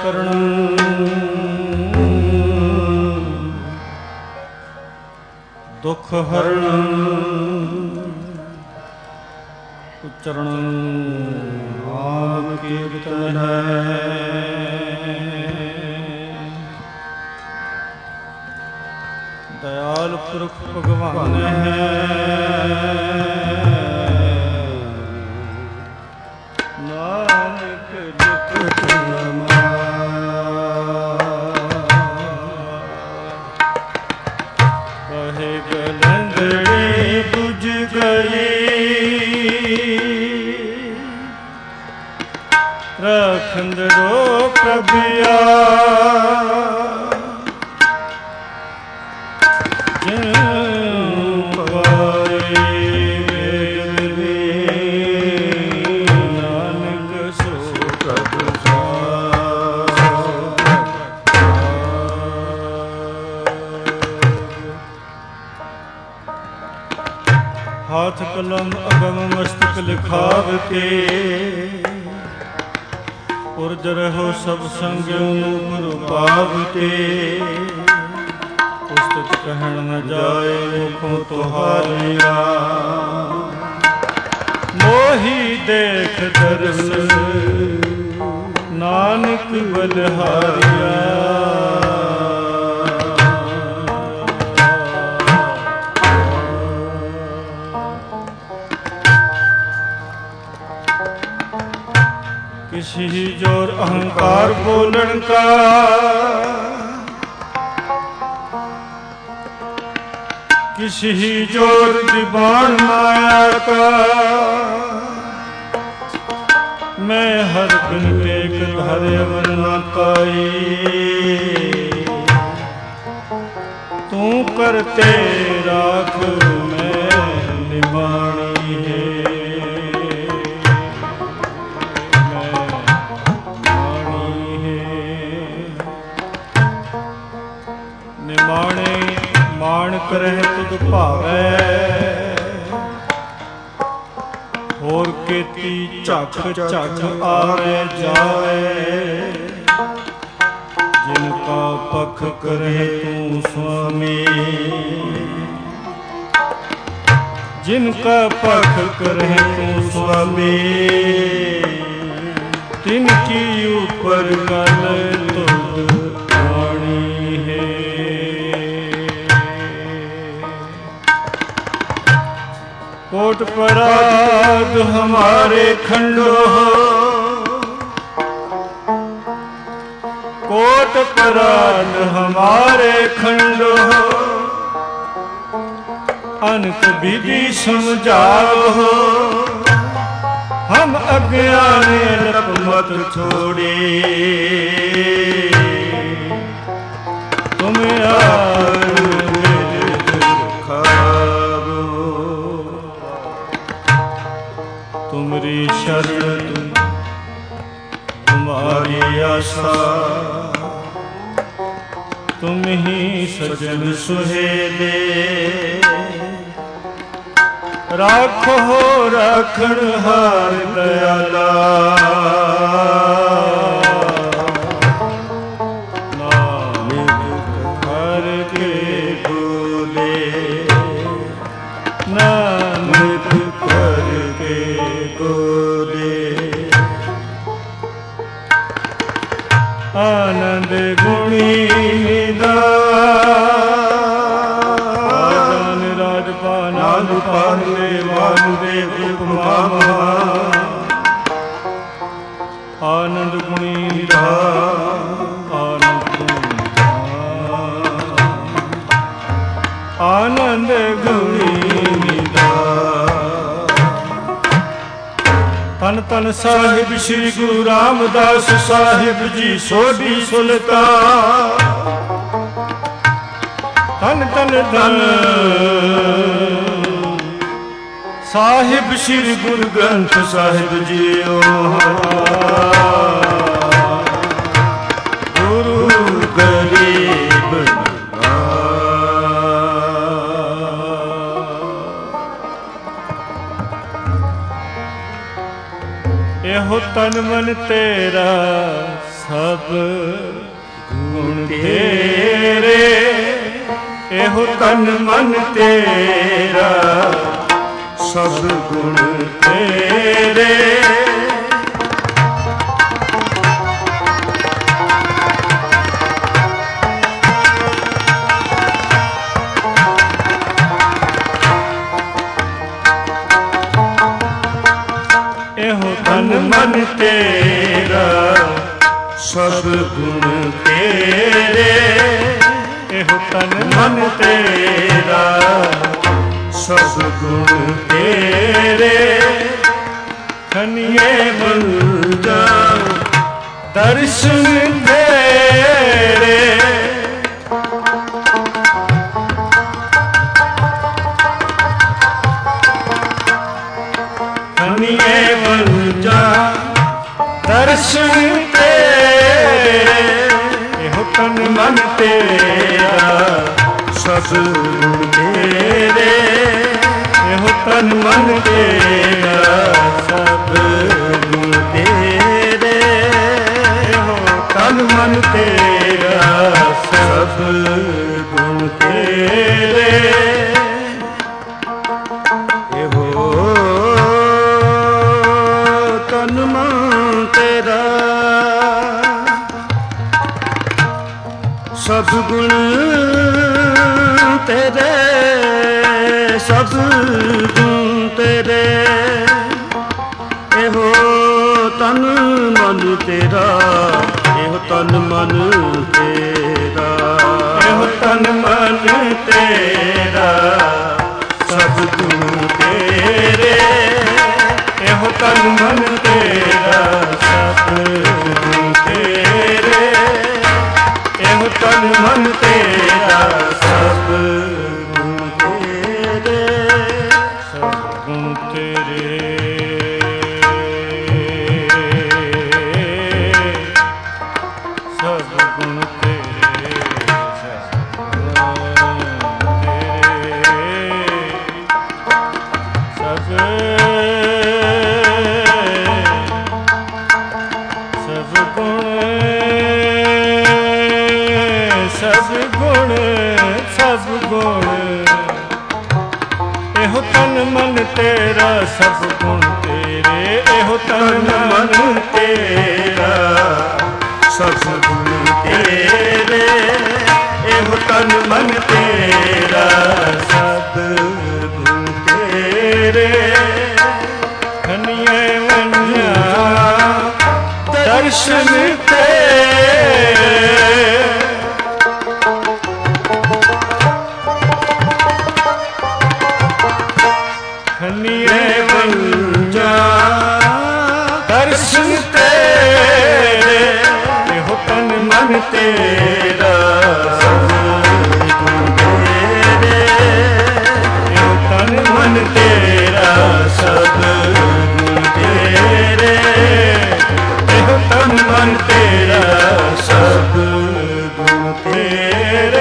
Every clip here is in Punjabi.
ਕਰਨ ਦੁਖ ਹਰਨ ਉਚਰਨ ਨਾਮ ਕੀਰਤਨ ਹੈ। ਦਇਆਲ ਪੁਰਖ ਭਗਵਾਨ ਹੈ ਨਾਨਕ ਦੁਖ ਕਹੇ ਗਲੰਦੜੀ ਬੁਝ ਗਈ ਰਖੰਦੜੋ ਪ੍ਰਭਿਆ हाथ कलम अगम मस्तक लिखावते उर्ज रहो सब संग गुरु पावते पुस्तक कहन न जाए मुखों तुहारिया मोही देख दर्श नानक बलिहारिया। किसी जोर अहंकार बोलन का किसी जोर दीवान माया का मैं हर दिन टेक धरे वरना काई तू करते राख मैं निमाणी है। माण करह तुद भावै होर केती झक झक आवे जावे जिनका पख करह तू स्वामी जिनका पख करह तू स्वामी तिनकी ऊपर गल तुद आनी है। कोट पराध हमारे खंडो कोट पराध हमारे खंडो अनक विधि समझाओ हम अज्ञानी लप मत छोड़े तुम्हें तुमरी शरण तुम्हारी आशा तुम ही सजन सुहेले राखो राखण हार दयाला नानक हर के बोले नानक कर के बोले आनंद गुणी निदान राजपान वासुदेव उपमा आनंद गुणी निदान आनंद गुणी तन तन साहिब श्री गुरु रामदास साहिब जी सोढ़ी सुल्तान तन तन धन साहिब श्री गुरु ग्रंथ साहिब जी गुरु गरीब एहो तन मन तेरा ਸਭ ਗੁਣ ਤੇਰੇ, ਇਹੋ ਤਨ ਮਨ ਤੇਰਾ, ਸਭ ਗੁਣ ਤੇਰੇ। ਇਹੋ ਤਨ ਮਨ ਤੇਰਾ, ਸਭ ਗੁਣ ਤੇਰੇ, ਇਹੋ ਤਨ ਮਨ ਤੇਰਾ, ਸਭ ਗੁਣ ਤੇਰੇ। ਖਨੀਏ ਬਨ ਜਾਓ ਦਰਸ਼ਨ ਤੇਰੇ, ਖਨੀਏ ਬਨ ਜਾ ਦਰਸ਼ਨ ਤੇਰੇ, ਇਹੋ ਤਨ ਮਨ ਤੇਰਾ, ਸਭ ਗੁਣ ਤੇਰੇ, ਇਹੋ ਤਨ ਮਨ ਤੇਰਾ, ਸਭ ਗੁਣ ਤੇਰੇ, ਇਹੋ ਤਨ ਮਨ ਤੇਰਾ, ਸਭ ਗੁਣ ਤੇਰੇ। ਇਹੋ ਤਨ ਮਨ ਤੇਰਾ, ਸਭ ਗੁਣ ਤੇਰੇ, ਸਭ ਗੁਣ ਤੇਰੇ। ਇਹੋ ਤਨ ਮਨ ਤੇਰਾ, ਇਹੋ ਤਨ ਮਨ ਤੇਰਾ, ਇਹੋ ਤਨ ਮਨ ਤੇਰਾ, ਸਭ ਗੁਣ ਤੇਰੇ, ਇਹੋ ਤਨ ਮਨ ਤੇਰਾ, ਸਭ ਗੁਣ ਤੇਰੇ, ਇਹੋ ਤਨ ਮਨ ਤੇਰਾ, ਸਭ ਗੁਣ ਤੇਰੇ, ਸਭ ਗੁਣ ਤੇਰੇ, ਸਭ ਗੁਣ ਤੇਰੇ, ਸਭ ਸਭ ਗੁਣ, ਇਹੋ ਤਨ ਮਨ ਤੇਰਾ, ਸਭ ਗੁਣ ਤੇਰੇ, ਇਹੋ ਤਨ ਮਨ ਤੇਰਾ, ਸਭ ਗੁਣ ਤੇਰੇ, ਇਹੋ ਤਨ ਮਨ ਤੇਰਾ, ਸਭ ਗੁਣ ਤੇਰੇ। ਖਨੀਏ ਮੰਨਿਆ ਦਰਸ਼ਨ ਤੇਰੇ, ਖਨੀਏ ਬਨ ਜਾ ਦਰਸ਼ਨ ਤੇਰੇ, ਇਹੋ ਤਨ ਮਨ ਤੇਰਾ, ਸਭ ਗੁਣ ਤੇਰੇ, ਇਹੋ ਤਨ ਮਨ ਤੇਰਾ, ਸਭ ਗੁਣ ਤੇਰੇ, ਇਹੋ ਤਨ ਮਨ ਤੇਰਾ, ਸਭ ਗੁਣ ਤੇਰੇ।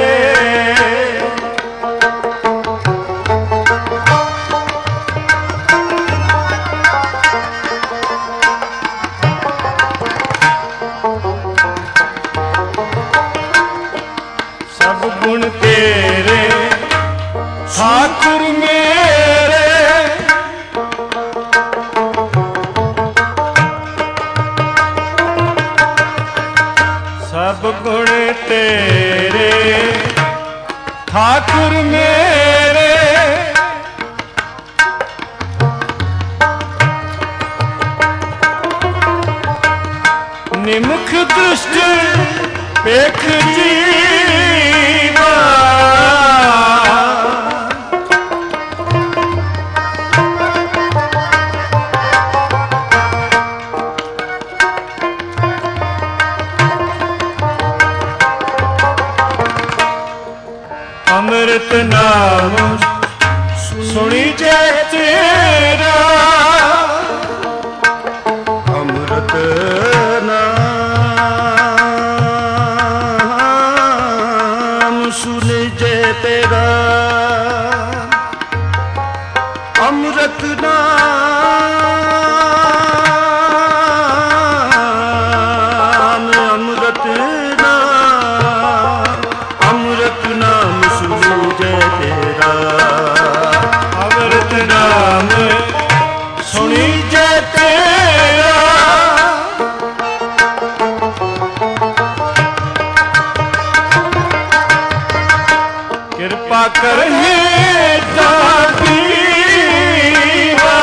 ਸਭ ਗੁਣ ਤੇਰੇ ਠਾਕੁਰ ਮੇਰੇ, ਸਭ ਗੁਣ ਤੇਰੇ ਠਾਕੁਰ ਮੇਰੇ। ਨਿਮਖ ਦ੍ਰਿਸ਼ਟ ਵੇਖ ਜੀਵਾ, ਅੰਮ੍ਰਿਤ ਨਾਮ ਸੁਣੀ ਜੈ ਤੇਰਾ, ਅੰਮ੍ਰਿਤ ਨਾਮ ਸੁਣੀ ਜੈ ਤੇਰਾ, ਅੰਮ੍ਰਿਤ ਨਾਮ, पाकर हेठा दीवा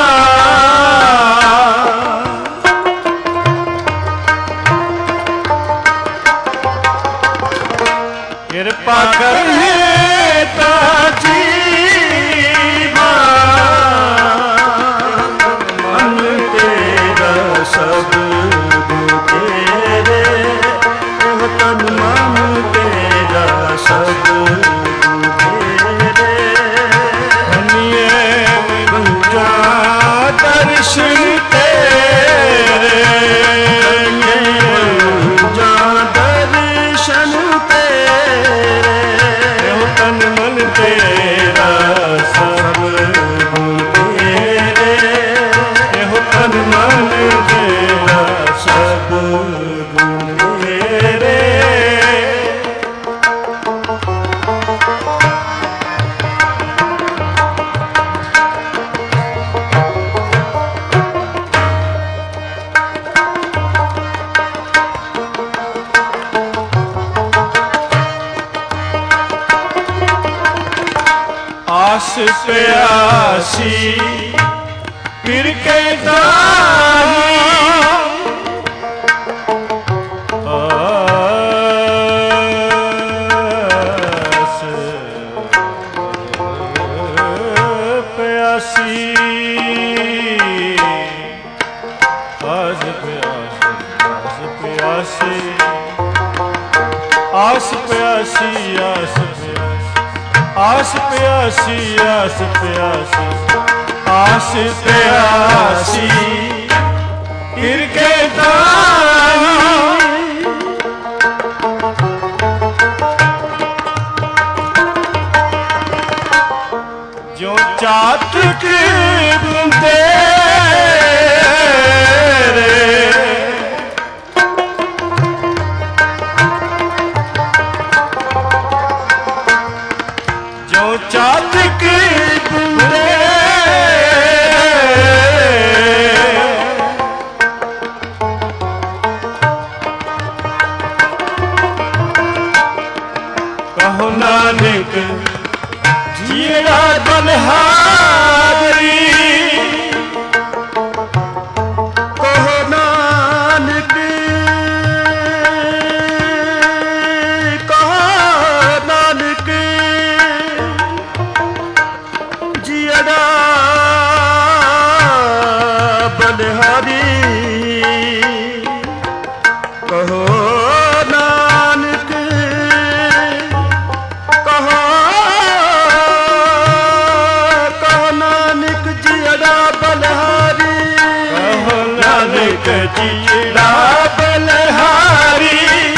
कृपा कर हेठा जीवा मन तेरा सब तेरे तन मन तेरा सब दर्शन तेरे जा दर्शन तेरे तन मन तेरा सब तेरे तन मन तेरा सब तेरे आस प्यासी फिर के दानी आस प्यासी आस प्यासी आस प्यासी आस प्यासी आस प्यासी आस प्यासी फिर के दानी जो चातक बुंदे चातक बुंदे कहो नानक जीड़ा बलिहारी कहो नानक बलिहारी कहो नानक कहो नानक जियड़ा बलिहारी कहो नानक जियड़ा बलिहारी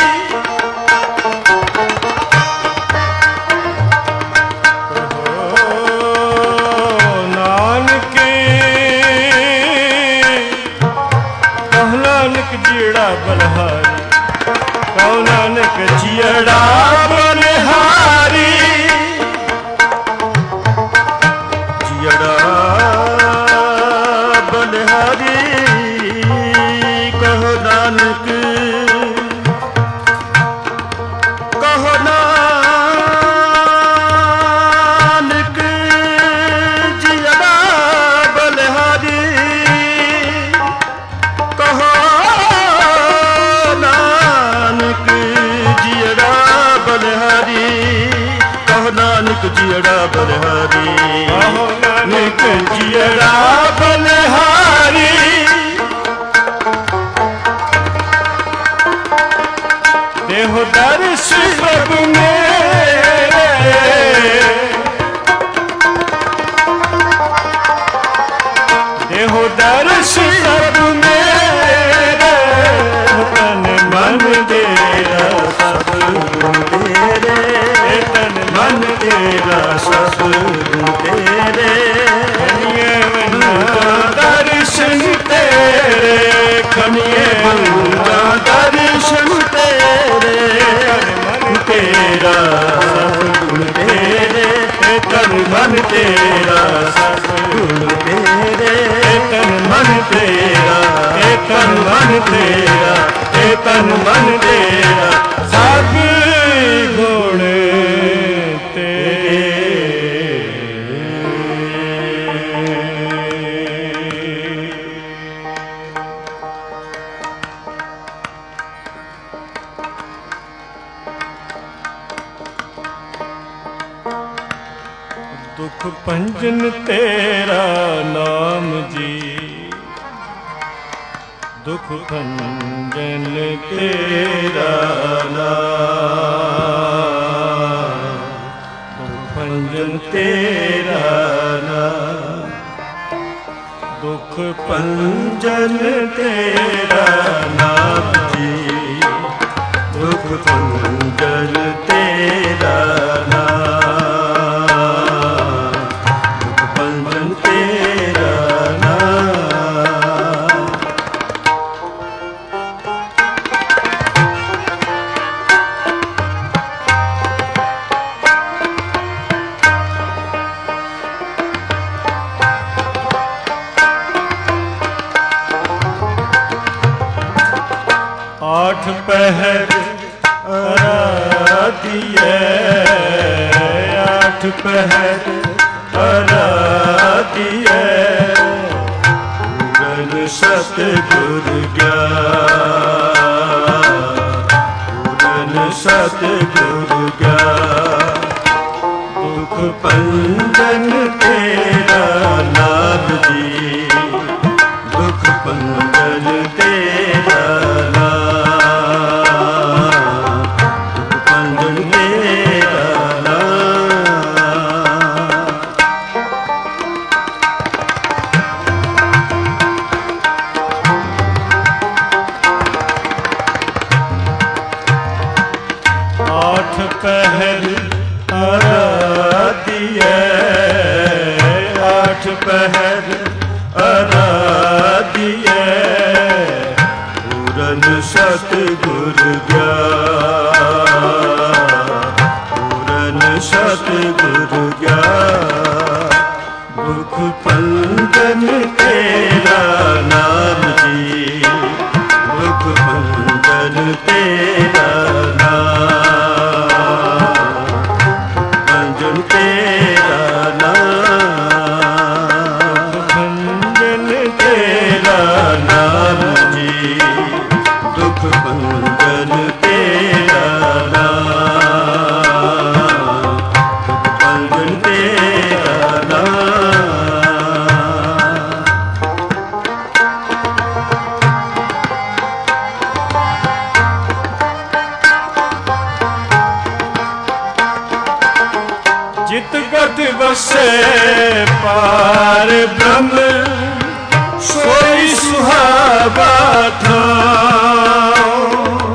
जीड़ा बलिहारी कहो नानक जीड़ा बलिहारी जीड़ा बलिहारी कहो नानक जीड़ा बलिहारी कहो नानक जीड़ा बलिहारी कहो नानक जीड़ा बलिहारी कहो नानक जीड़ा बलिहारी देहो दर्श सब मेरे देहो दर्श सब मेरे तन मन तेरा सब तेरे तन मन तेरा सब तेरे दर्शन तेरे खनिए दर्शन तेरे तेरा सब तेरे तन मन तेरा सब तेरे तन मन तेरा तन मन तेरा तन मन तेरा सब गुण तेरे ਦੁਖ ਭੰਜਨ ਤੇਰਾ ਨਾਮ ਜੀ, ਦੁਖ ਭੰਜਨ ਤੇਰਾ ਨਾਮ, ਦੁਖ ਭੰਜਨ ਤੇਰਾ ਨਾਮ, ਦੁਖ ਭੰਜਨ ਤੇਰਾ ਨਾਮ ਜੀ, ਦੁਖ ਭੰਜਨ ਤੇਰਾ ਨਾਮ, ਦੁਖ ਭੰਜਨ ਤੇਰਾ ਨਾਮ। 8 ਪਹਿਰ ਅਰਾਧੀਐ, 8 ਪਹਿਰ ਅਰਾਧੀਐ, ਪੂਰਨ ਸਤਿਗੁਰ ਗਿਆਨ, ਪੂਰਨ ਸਤਿਗੁਰ ਗਿਆਨ, ਦੁਖ ਭੰਜਨ ਤੇਰਾ ਨਾਮ ਜੀ, ਦੁਖ ਭੰਜਨ ਤੇਰਾ ਪਹਿਰ ਅਰਾਧੀਐ, 8 ਪਹਿਰ ਅਰਾਧੀਐ, ਪੂਰਨ ਸਤਿਗੁਰ ਗਿਆਨ, ਪੂਰਨ ਸਤਿਗੁਰ ਗਿਆਨ, ਦੁਖ ਭੰਜਨ ਤੇਰਾ ਨਾਮ ਜੀ, ਦੁਖ ਭੰਜਨ ਤੇਰਾ ਨਾਮ, ਤੇਰਾ ਨਾਮ ਜੀ, ਦੁਖ ਭੰਜਨ ਤੇਰਾ ਨਾਮ, ਦੁਖ ਭੰਜਨ ਤੇਰਾ ਨਾਮ। ਜਿਤ ਗਤ ਵਸੈ ਪਾਰ ਬ੍ਰਹਮ, ਸੋਈ ਸੁਹਾਵਾ ਥਾਉ,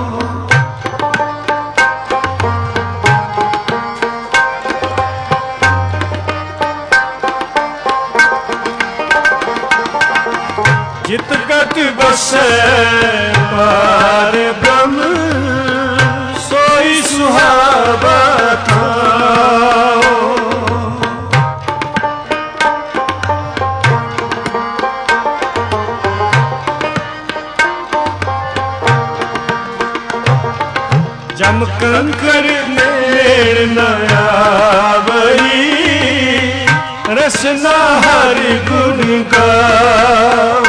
ਜਿਤ ਗਤ ਵਸੈ ਪਾਰ ਬ੍ਰਹਮ, ਸੋਈ ਸੁਹਾਵਾ ਥਾਉ, ਜਮ ਕੰਕਰ ਨੇੜ ਨ ਆਵਈ, ਰਸਨਾ ਹਰਿ ਗੁਣ ਗਾਓ,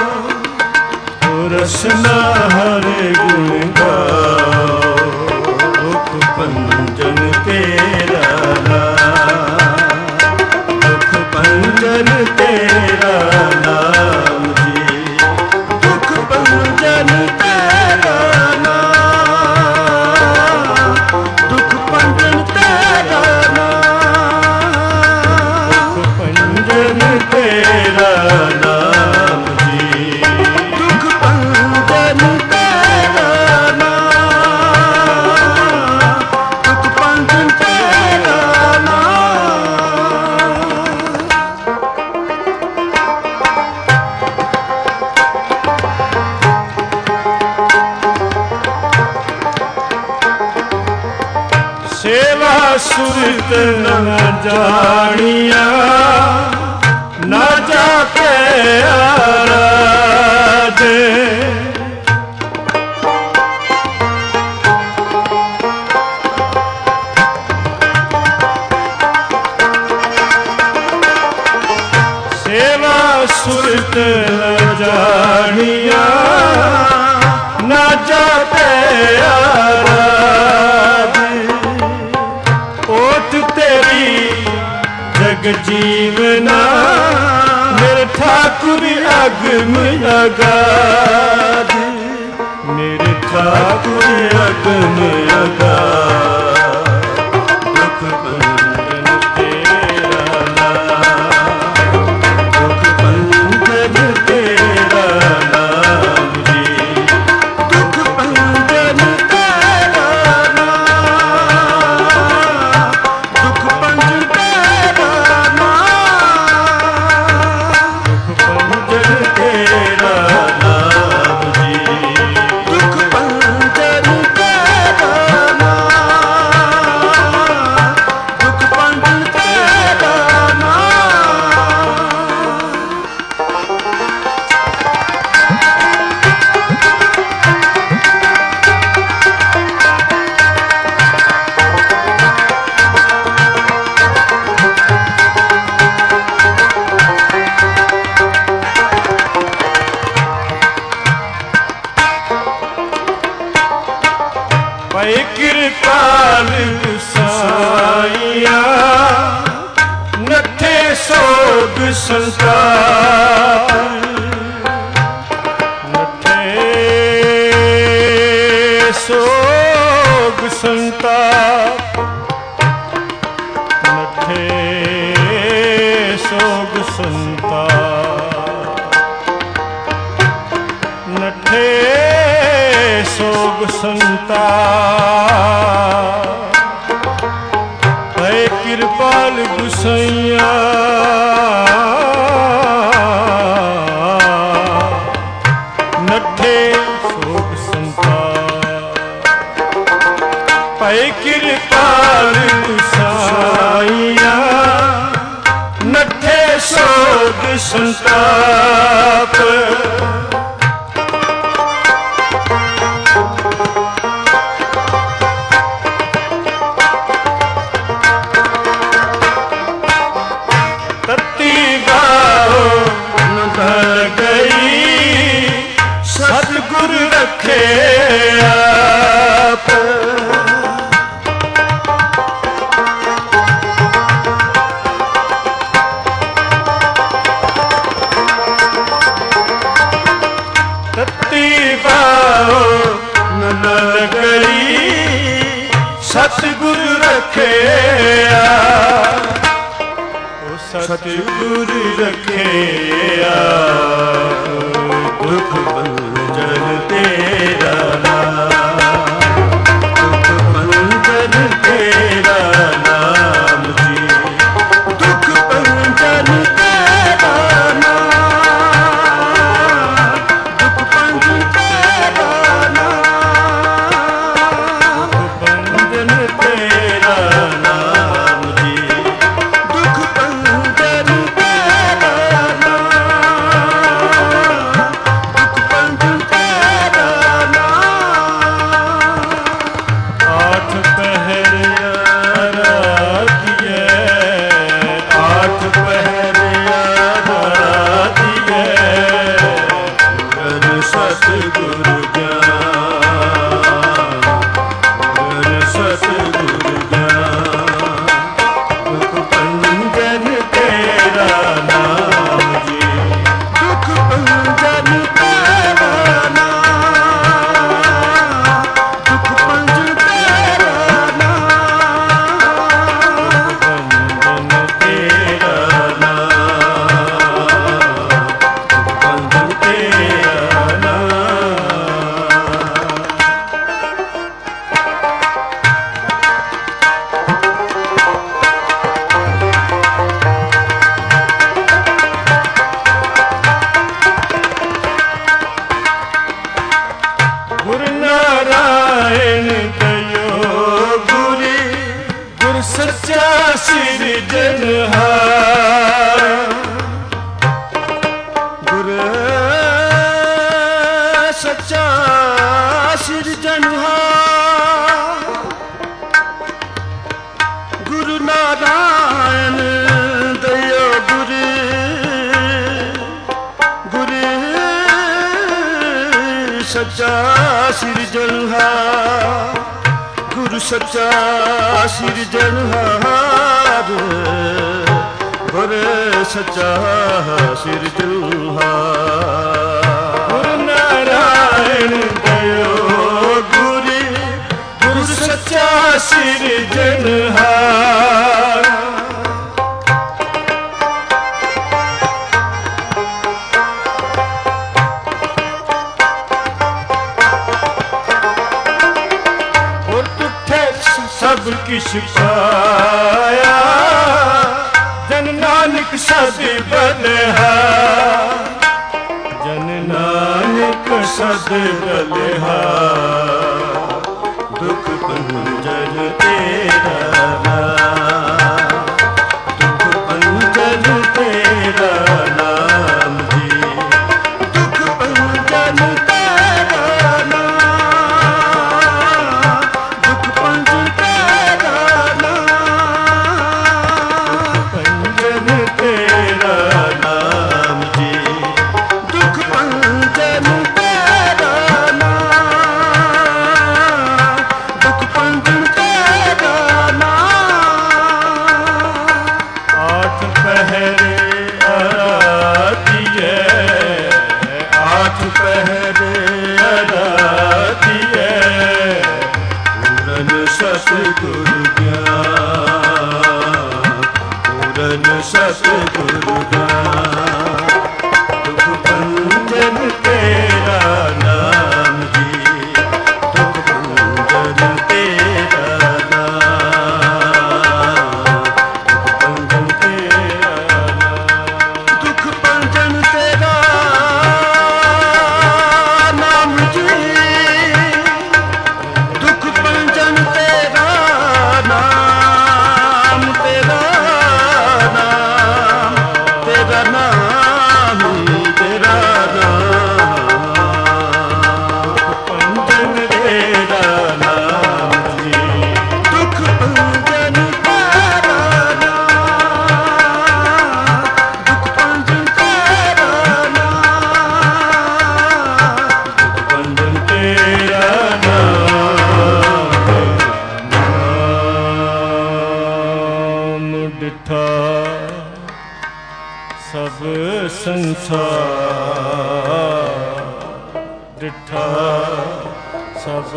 ਰਸਨਾ ਹਰਿ ਗੁਣ ਗਾਓ, ਦੁਖ ਭੰਜਨ ਤੇਰਾ ਨਾਮ, ਦੁਖ ਭੰਜਨ ਤੇਰਾ ਨਾਮ ਜੀ, ਦੁਖ ਭੰਜਨ ਤੇਰਾ ਤੇਰਾ ਨਾਮ ਜੀ, ਦੁਖ ਭੰਜਨ ਤੇਰਾ ਨਾਮ, ਦੁਖ ਭੰਜਨ ਤੇਰਾ ਨਾਮ। ਸੇਵਾ ਸੁਰਤ ਨ ਜਾਣੀਆ, ਨਾ ਜਾ ਕੇ ਆਰਾਧੇ, ਸੇਵਾ ਸੁਰਤ ਨ ਜਾਣੀਆ, ਨਾ ਜਾ ਕੇ ਆਰਾਧੇ, ਓਟ ਤੇਰੀ जग जीवना मेरे ठाकुर अगम अगाध, मेरे ठाकुर अगम अगाध, दुख भंजन तेरा नाम, दुख भंजन तेरा नाम जी, दुख भंजन तेरा नाम, दुख भंजन तेरा नाम, दुख भंजन तेरा नाम जी, दुख भंजन तेरा नाम, दुख भंजन तेरा नाम। पै कृपाल गुसाइया नथे सोग संताप, नथे सोग संताप, नथे सोग संताप, नठे सोग संताप, है कृपाल गुसैया नठे सोग संताप, है कृपाल गुसाइया नठे सोग संताप। तत्ती गाओ न धर गई सतगुर रखे आप, तत्ती गाओ न धर गई सतगुर रखे आप, सतगुर रखे आप, दुख भंजन तेरा नाम, दुख भंजन तेरा नाम जी, दुख भंजन तेरा नाम, दुख भंजन तेरा नाम, दुख भंजन तेरा नाम जी, दुख भंजन तेरा नाम, दुख भंजन तेरा नाम। आठ पहर आराधिए, आठ पहर आराधिए, गुर सतगुर ज्ञान, गुर सतगुर ज्ञान, दुख भंजन तेरा नाम जी, दुख भंजन तेरा नाम, दुख भंजन तेरा नाम, दुख भंजन तेरा नाम, दुख भंजन तेरा नाम। गुरु नारायण दयो गुरी, गुरु सच्चा सिरजनहार, गुरु सच्चा सिरजनहार, गुरु नारायण दयो गुरु, गुरु सच्चा सिरजनहार, गुरु सच्चा सिरजनहार, ਸੱਚਾ ਸਿਰਜਣਹਾਰ। ਗੁਰੂ ਨਾਰਾਇਣ ਦਇਓ ਗੁਰੂ ਗੁਰੂ ਸੱਚਾ ਸਿਰਜਣਹਾਰ। ਔਰ ਤੁਠੇ ਸਭ ਕਿਛ ਪਾਇਆ, ਜਨ ਨਾਨਕ ਸਦ ਬਲਿਹਾਰ। ਜਨ ਨਾਨਕ ਸਦ ਬਲਿਹਾਰ। ਦੁਖ ਭੰਜਨ ਤੇਰਾ ਨਾਮ, ਦੁਖ ਭੰਜਨ ਤੇਰਾ ਨਾਮ ਜੀ, ਦੁਖ ਭੰਜਨ ਤੇਰਾ ਨਾਮ, ਦੁਖ ਭੰਜਨ ਤੇਰਾ ਨਾਮ, ਭੰਜਨ ਤੇਰਾ ਨਾਮ ਜੀ, ਦੁਖ ਭੰਜਨ ਤੇਰਾ ਨਾਮ, ਦੁਖ ਭੰਜਨ ਤੇਰਾ ਨਾਮ। ਆਠ ਪਹਿਰੇ ਅਰਾਧੀਏ, ਆਠ ਪਹਿਰੇ ਅਰਾਧੀਏ। ਪੂਰਨ ਸਤਿਗੁਰ ਗਿਆਨ, ਪੂਰਨ ਸਤਿਗੁਰ ਗਿਆਨ। ਦੁਖ ਭੰਜਨ ਤੇਰਾ ਨਾਮ ਜੀ, ਦੁਖ ਭੰਜਨ ਤੇਰਾ ਨਾਮ, ਦੁਖ ਭੰਜਨ ਤੇਰਾ ਨਾਮ। ਦੁਖ ਭੰਜਨ ਤੇਰਾ ਨਾਮ ਜੀ, ਦੁਖ ਭੰਜਨ ਤੇਰਾ ਨਾਮ, ਤੇਰਾ ਨਾਮ, ਤੇਰਾ ਨਾਮ, ਤੇਰਾ ਨਾਮ। ਭੰਜਨ ਤੇਰਾ ਨਾਮ ਜੀ, ਦੁਖ ਭੰਜਨ ਤੇਰਾ ਨਾਮ, ਦੁਖ ਭੰਜਨ ਤੇਰਾ ਨਾਮ, ਭੰਜਨ ਤੇਰਾ ਨਾਮ। ਡਿਠਾ ਸਭ ਸੰਸਾਰ, ਡਿਠਾ ਸਭ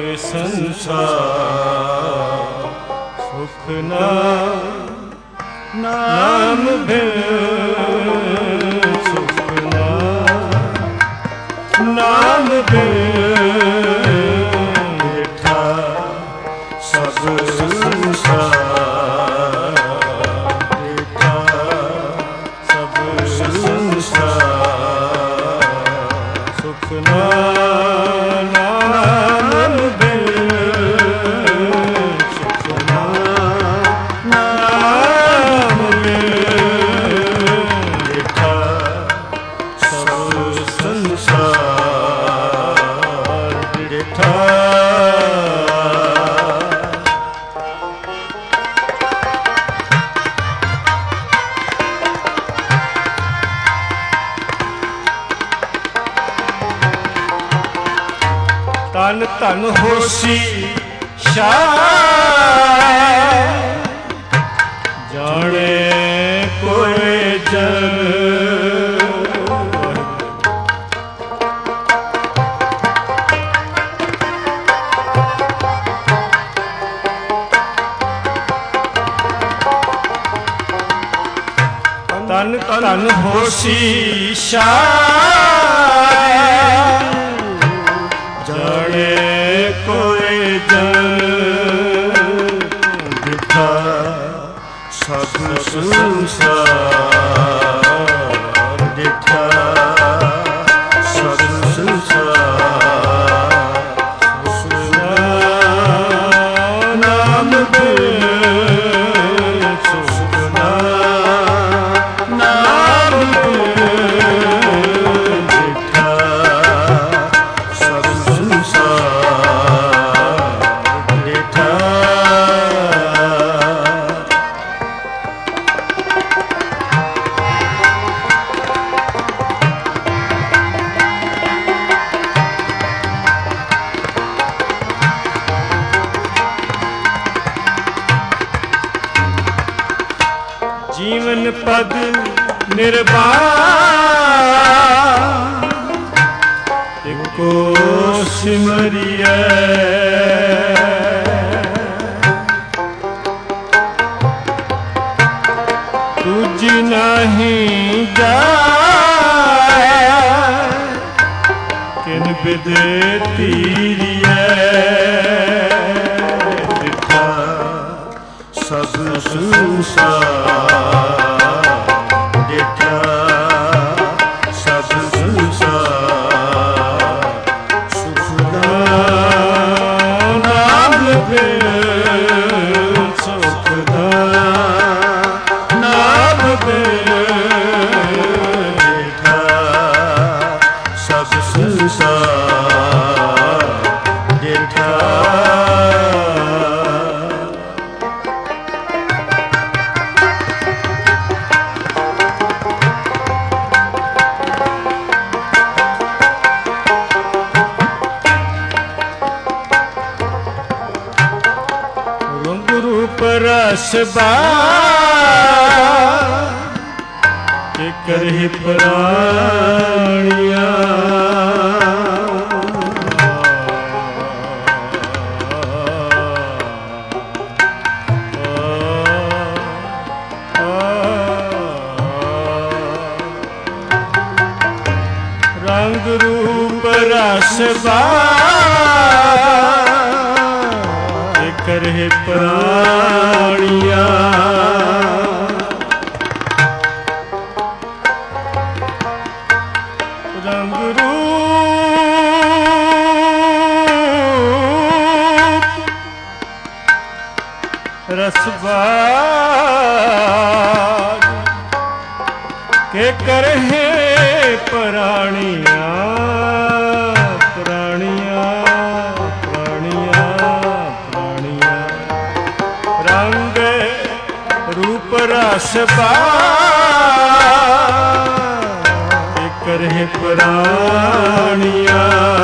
ਸੰਸਾਰ। ਸੁਖ ਨਾਮ ਬਿਨ, ਸੁਖ ਨਾਮ ਬਿਨ। ਡਿਠਾ ਸਭ ਸੰਸਾਰ, ਡਿਠਾ ਸਭ ਸੰਸਾਰ। ਸੁਖ ਨਾਮ ਬਿਨ, ਸੁਖ ਨਾਮ ਬਿਨ। ਡਿਠਾ ਸਭ ਸੰਸਾਰ ਡਿਠਾ। ਤਨ ਧਨ ਹੋਸੀ ਸ਼ਾਹ, ਜਾਣੇ ਕੋਈ ਜਨ। ਤਨ ਧਨ ਹੋਸੀ ਸ਼ਾਹ, ਜਾਣੇ ਕੋਈ ਜਨ। ਡਿਠਾ ਸਭ ਸੰਸਾਰ, ਡਿਠਾ ਸਭ ਸੰਸਾਰ। ਨਾਮ ਬਿਨ, ਸੁਖ ਨਾਮ ਬਿਨ। ਡਿਠਾ ਸਭ ਸੰਸਾਰ, ਡਿਠਾ ਜੀਵਨ ਪਦ ਨਿਰਵਾਣ ਇੱਕੋ ਸਿਮਰਿਐ ਤੁਝ ਨਹੀਂ ਜਾਏ ਕਿਨ ਬਿਦ ਤੀਰੀਐ ਡਿਠਾ ਸਭ ਸੰਸਾਰ ਡਿਠਾ ਸਭ ਸੰਸਾਰ ਸੁਖ ਨਾਮ ਬਿਨ ਸੁਖ ਦਾ ਨਾਮ ਬਿਨ ਡਿਠਾ ਸਭ ਸੰਸਾਰ ਡਿਠਾ ਰੰਗ ਰੂਪ ਰਸ ਕੇ ਕਰਹਿ ਪ੍ਰਾਣੀਆਂ ਰੰਗ ਰੂਪ ਰਸ ਕੇ ਕਰਹਿ ਪ੍ਰਾਣੀਆਂ ਰੰਗ ਰੂਪ ਰਸ ਕੇ ਕਰਹਿ ਪ੍ਰਾਣੀਆਂ ਪ੍ਰਾਣੀਆਂ ਪ੍ਰਾਣੀਆਂ ਪ੍ਰਾਣੀਆਂ ਰੰਗ ਰੂਪ ਰਸ ਕੇ ਕਰਹਿ ਪ੍ਰਾਣੀਆਂ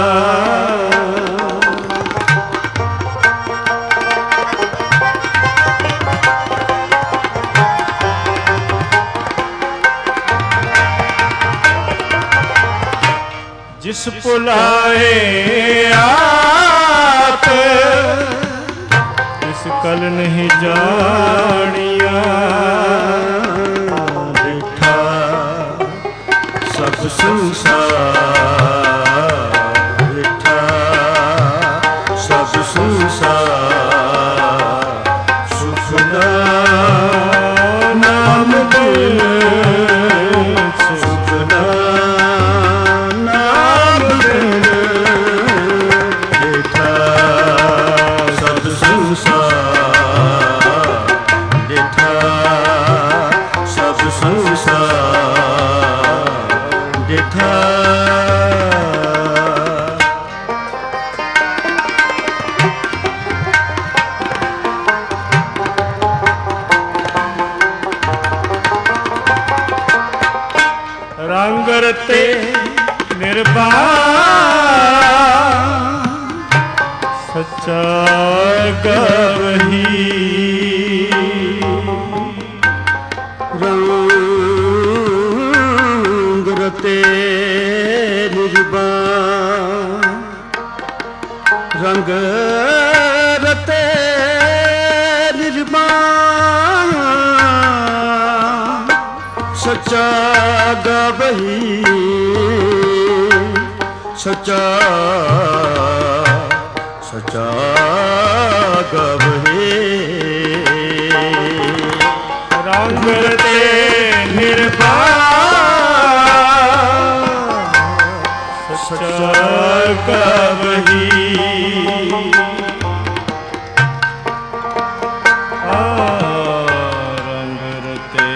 ਜਿਸ ਭੁਲਾਏ ਆਪ ਇਸ ਕਲ ਨਹੀਂ ਜਾਣੀਆਂ ਡਿਠਾ ਸਭ ਸੰਸਾਰ ਡਿਠਾ ਸਭ ਸੰਸਾਰ ਸੁਖ ਦਾ ਨਾਮ ਬਿਨ ਸੁਖ ਦਾ ਨਾਮ ਬਿਨ ਡਿਠਾ ਸਭ ਸੰਸਾਰ ਡਿਠਾ ਸਭ ਸੰਸਾਰ ਡਿਠਾ ਰੰਗ ਰਤੇ ਨਿਰਵਾਣ ਸੱਚਾ ਗਵਹੀ ਰੰਗ ਰਤੇ ਨਿਰਵਾਣ ਰੰਗ ਰਤੇ ਨਿਰਵਾਣ ਸੱਚਾ ਗਵਹੀ ਸੱਚਾ ਸੱਚਾ ਗਵਹੀ ਰੰਗ ਰਤੇ ਨਿਰਵਾਣ ਸੱਚਾ ਗਵਹੀ ਰੰਗ ਰਤੇ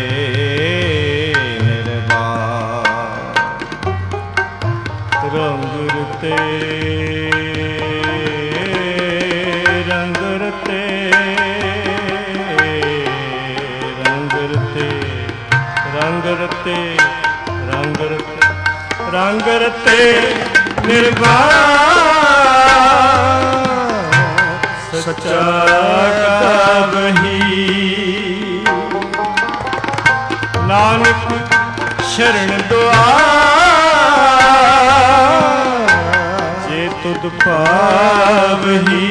ਨਿਰਵਾਣ ਰੰਗ ਰਤੇ ਰੰਗ ਰਤੇ ਰੰਗ ਰਤੇ ਰੰਗ ਰਤੇ ਰੰਗ ਰਤੇ ਰੰਗ ਰਤੇ ਨਿਰਵਾਣ ਸੱਚਾ ਗਵਹੀ ਨਾ ਨਾਨਕ ਸ਼ਰਨ ਦੁਆਰ ਜੇ ਤੁਧ ਪਾਵਹੀ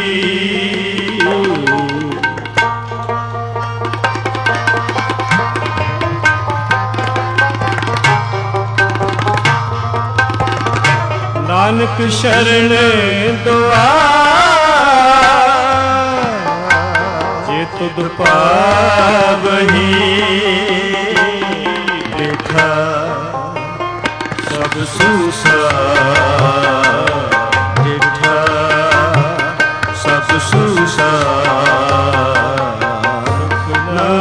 ਨਾਨਕ ਸ਼ਰਨ ਦੁਆਰ ਜੇ ਤੁਧ ਪਾਵਹੀ ਦੇਖਾ ਸਭ ਸੁਸਾਰ ਦੇਖਾ ਸਭ ਸੁਸਾਰ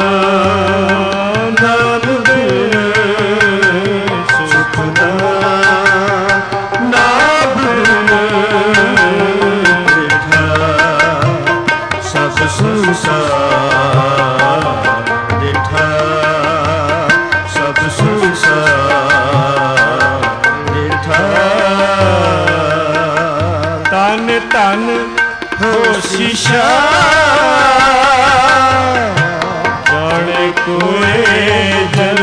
ਨਾਮ ਬਿਨ ਸੁਖ ਨਾਮ ਬਿਨ ਦੇਖਾ ਸਭ ਸੁਸਾਰ ਦੇਖਾ ਸਭ ਸੁਸਾਰ ਦੇਖਾ ਤਨ ਤਨ ਹੋਸ਼ਿਸ਼ਾ ਜਾਣੇ ਕੋਏ ਜਨ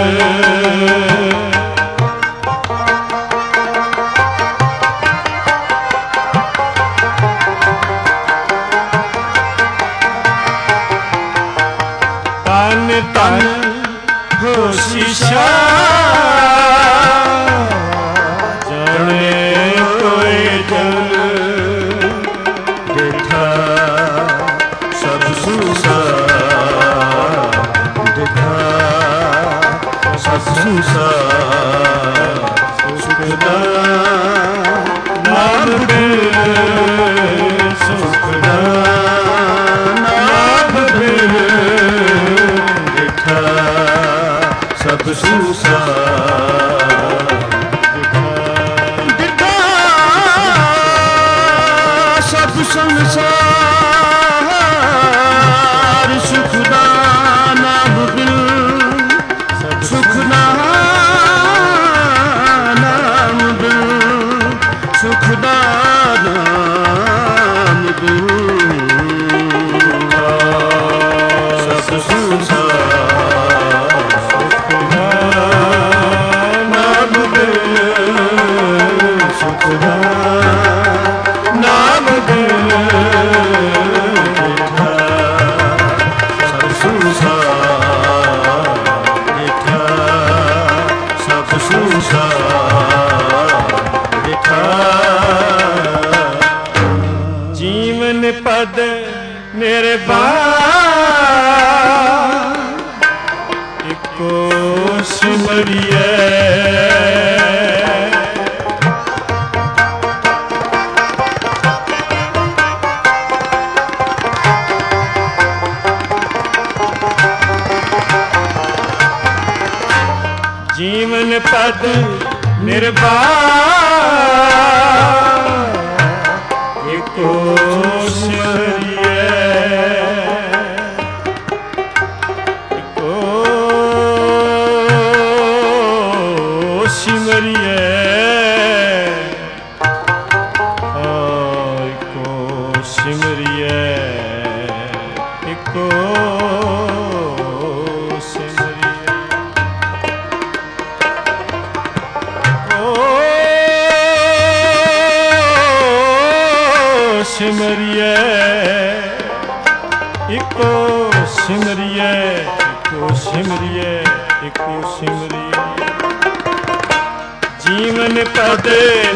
ਤਨ ਤਨ ਹੋਸ਼ਿਸ਼ਾ ਜਾਣੇ ਕੋਏ ਜਨ ਦੇਖਾ ਸਭ ਸੁਸਾਰ ਦੇਖਾ ਸਭ ਸੁਸਾਰ ਸੁਖ ਦਾ ਨਾਮ ਬਿਨ ਸੁਖ ਦਾ ਨਾਮ ਬਿਨ ਦੇਖਾ ਸਭ ਸੁਸਾਰ ਦੇਖਾ ਸਭ ਸੰਸਾਰ ਸੁਖ ਦਾ ਨਾਮ ਬਿਨ ਸੁਖ ਦਾ ਨਾਮ ਬਿਨ ਸੁਖ ਦਾ ਨਾਮ ਬਿਨ ਸਭ ਸੰਸਾਰ ਸੁਖ ਦਾ ਨਾਮ ਬਿਨ ਸੁਖ ਦਾ ਨਾਮ ਬਿਨ ਦੇਖਾ ਸਭ ਸੰਸਾਰ ਦੇਖਾ ਸਭ ਸੰਸਾਰ ਦੇਖਾ ਜੀਵਨ ਪਦ ਨਿਰਵਾਣ ਇੱਕੋ ਸਿਮਰਿਐ ਜੀਵਨ ਪਦ ਨਿਰਵਾਣ ਇੱਕੋ ਸਿਮਰਿਐ ਇੱਕੋ ਸਿਮਰਿਐ ਇੱਕੋ ਸਿਮਰਿਐ ਇੱਕੋ ਸਿਮਰਿਐ ਇੱਕੋ ਸਿਮਰਿਐ ਇੱਕੋ ਸਿਮਰਿਐ ਇੱਕੋ ਸਿਮਰਿਐ ਜੀਵਨ ਪਦ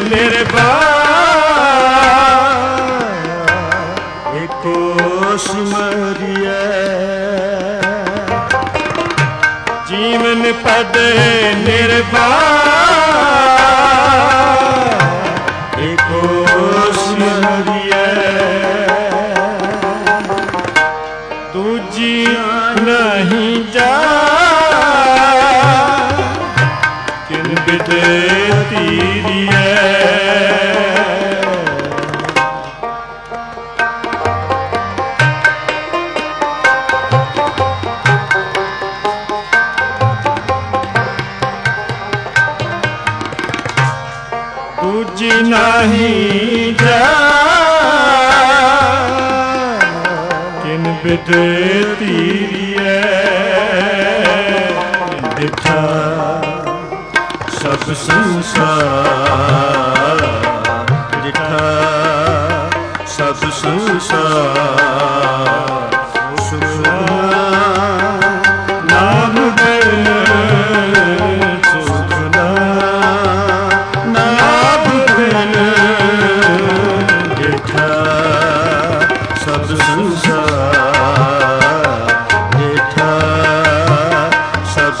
ਨਿਰਵਾਣ ਇੱਕੋ ਸਿਮਰਿਐ ਜੀਵਨ ਪਦ ਨਿਰਵਾਣ ਇੱਕੋ ਸਿਮਰਿਐ ਦੂਜੀ ਨਹੀਂ ਜਾ ਕਿਨ ਬਿਦ ਤੀਰੀਐ ਦੂਜੀ ਨਹੀਂ ਜਾ ਕਿਨ ਬਿਦ ਤੀਰੀਐ ਡਿਠਾ ਸਭ ਸੰਸਾਰ ਡਿਠਾ ਸਭ ਸੰਸਾਰ ਸੁਖ ਨਾਮ ਬਿਨ ਸੁਖ ਨਾਮ ਬਿਨ ਡਿਠਾ ਸਭ ਸੰਸਾਰ ਡਿਠਾ ਸਭ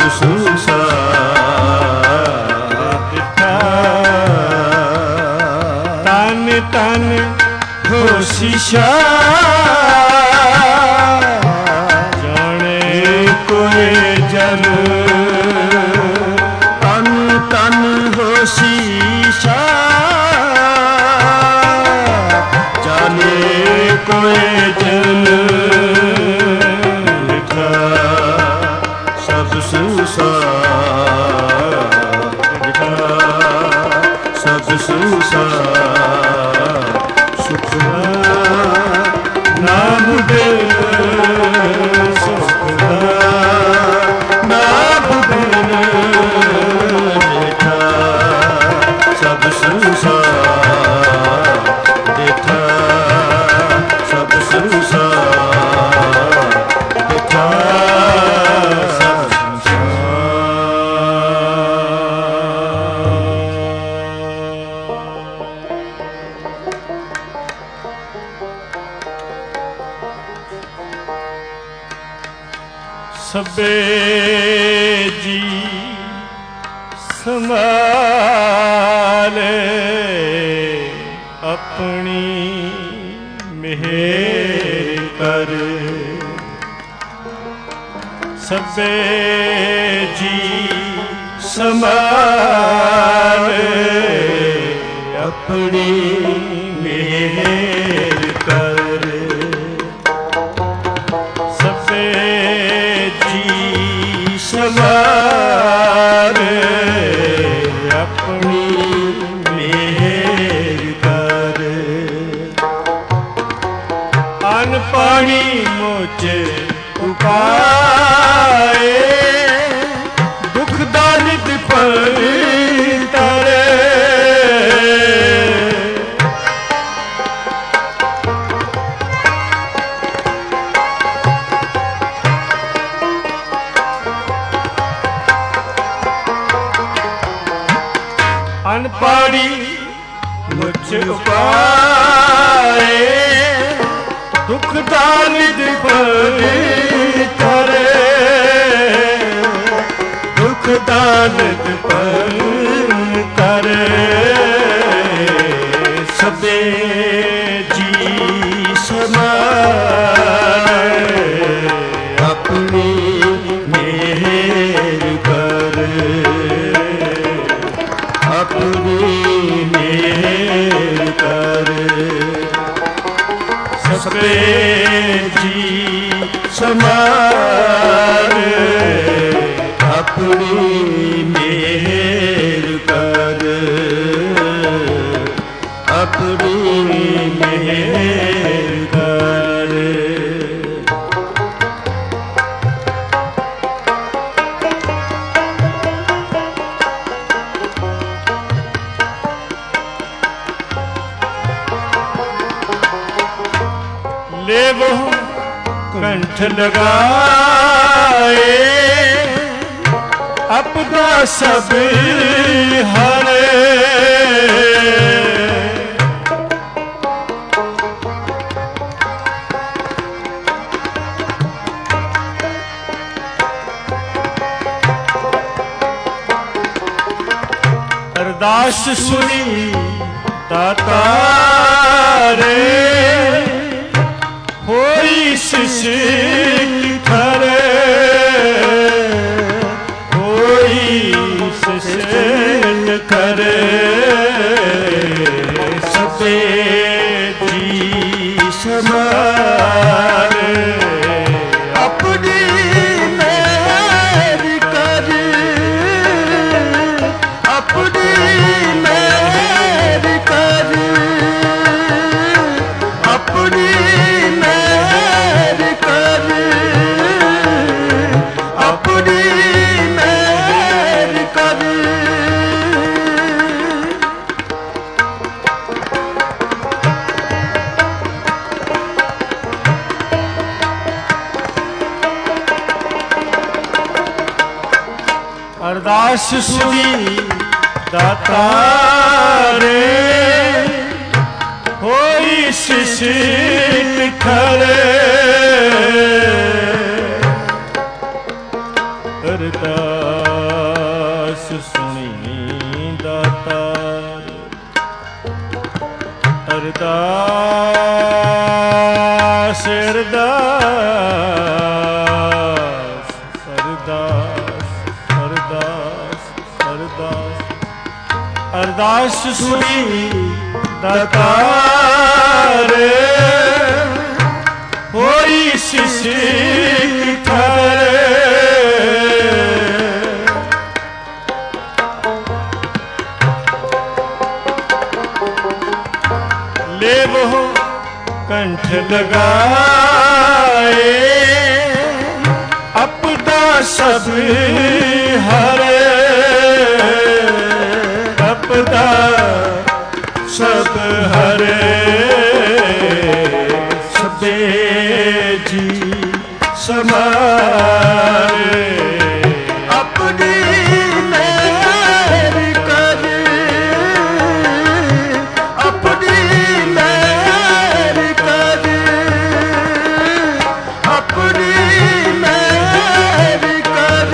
ਸੰਸਾਰ ਤਨ ਤਨ ਹੋ ਸ਼ੀਸ਼ਾ ਜਾਣੇ ਕੋਈ ਜਨ ਤਨ ਤਨ ਹੋ ਸ਼ੀਸ਼ਾ ਜਾਣੇ ਕੋਈ ਜਨ ਡਿਠਾ ਸਭ ਸੰਸਾਰ ਡਿਠਾ ਸਭ ਸੰਸਾਰ ਸੁਖ ਨਾਮ ਬਿਨ ਸੁਖ ਨਾਮ ਬਿਨ ਡਿਠਾ ਸਭ ਸੰਸਾਰ ਡਿਠਾ ਸਭ ਸੰਸਾਰ ਡਿਠਾ ਸਭ ਸਭੇ ਜੀ ਸੰਭਾਲੇ ਆਪਣੀ ਮਿਹਰ ਕਰ ਸਭੇ ਜੀ ਸੰਭਾਲੇ ਆਪਣੀ ਮਿਹਰ ਕਰ ਸਭੇ ਸਵਾਰੇ ਆਪਣੀ ਮਿਹਰ ਕਰ ਅਨ ਪਾਣੀ ਮੋਚ ਉਪਾਏ ਦੁਖ ਦਾਰਿਦ ਪਰ ਤਰੇ ਅਨਪਾੜੀ ਮੁਝ ਉਪਾਏ ਦੁਖ ਦਾਰਿਦ ਪਰ ਤਰੇ ਦੁਖ ਦਾਰਿਦ ਪਰ ਤਰੇ ਸਭੇ ਜੀ ਸਮਾਏ ਆਪਣੀ ਮਿਹਰ ਕਰ ਆਪਣੀ ਮਿਹਰ ਕਰ ਸਭੇ ਜੀ ਸਮਾਰੇ ਆਪਣੀ ਮਿਹਰ ਕਰ ਆਪਣੀ ਮਿਹਰ ਕਰ लेवो कंठ लगाए अपना सब हरे अरदास सुनी दातारे होई सिसिक खरे होई सिसिक खरे सभे जी समारे अपनी मेहर कर अपनी मेहर कर अपनी मेहर कर ਅਰਦਾਸ ਸੁਣੀ ਦਾਤਾਰੇ ਹੋਈ ਸਿਸਿਕ ਖਰੇ ਅਰਦਾਸ ਸੁਣੀ ਦਾਤਾਰ ਅਰਦਾਸ ਅਰਦਾਸ ਅਰਦਾਸ ਅਰਦਾਸ ਅਰਦਾਸ ਸੁਣੀ ਦਾਤਾਰੇ ਹੋਈ ਸਿਸਿਕ ਖਰੇ लेवो कंठ लगाए अपदा सब हरे अपदा सब हरे सबे जी समारे अपनी मेहर कर अपनी मेहर कर अपनी मेहर कर